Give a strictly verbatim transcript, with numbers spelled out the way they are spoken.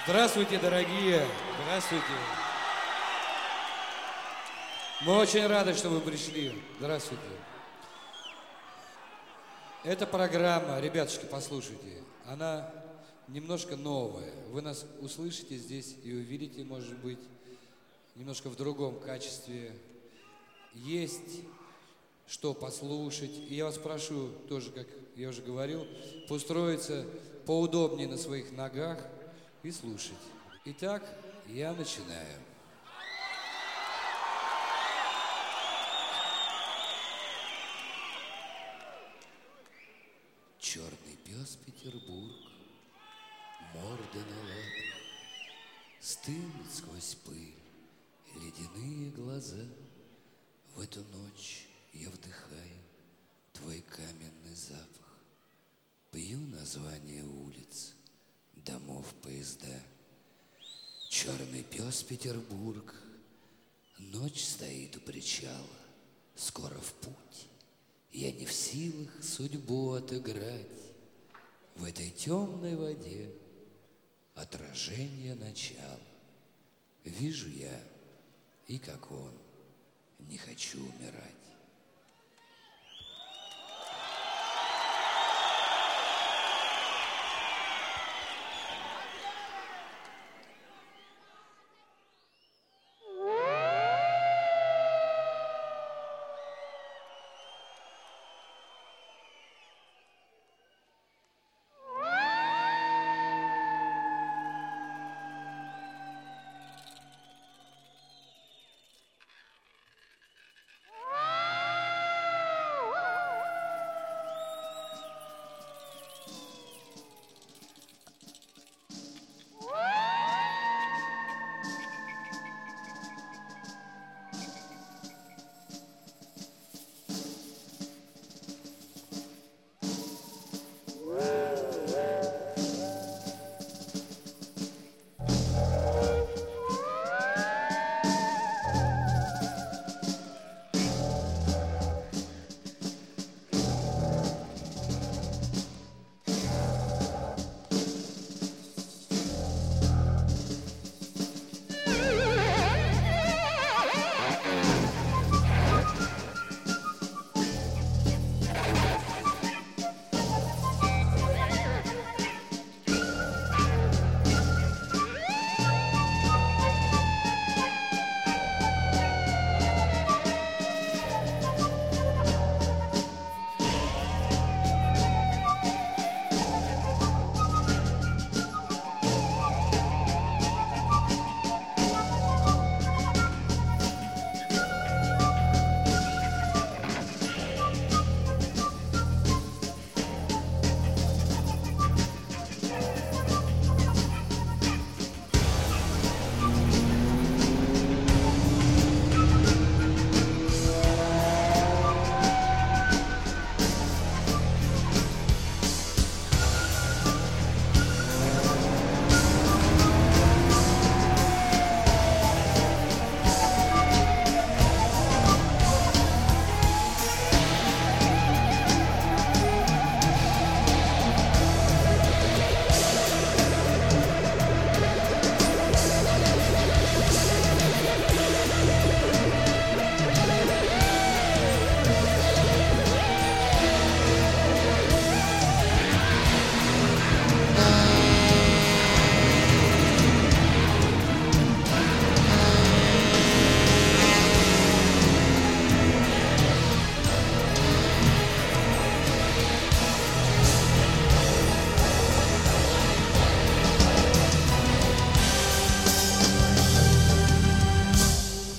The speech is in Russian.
Здравствуйте, дорогие! Здравствуйте! Мы очень рады, что вы пришли. Здравствуйте. Эта программа, ребятушки, послушайте, она немножко новая. Вы нас услышите здесь и увидите, может быть, немножко в другом качестве. Есть что послушать. И я вас прошу, тоже, как я уже говорил, устроиться поудобнее на своих ногах и слушать. Итак, я начинаю. Черный пес Петербург, морда на лапах, стынет сквозь пыль ледяные глаза. В эту ночь я вдыхаю твой каменный запах, пью название улиц, домов, поезда. Черный пес Петербург, ночь стоит у причала, скоро в путь. Я не в силах судьбу отыграть. В этой темной воде отражение начала. Вижу я, и как он, не хочу умирать.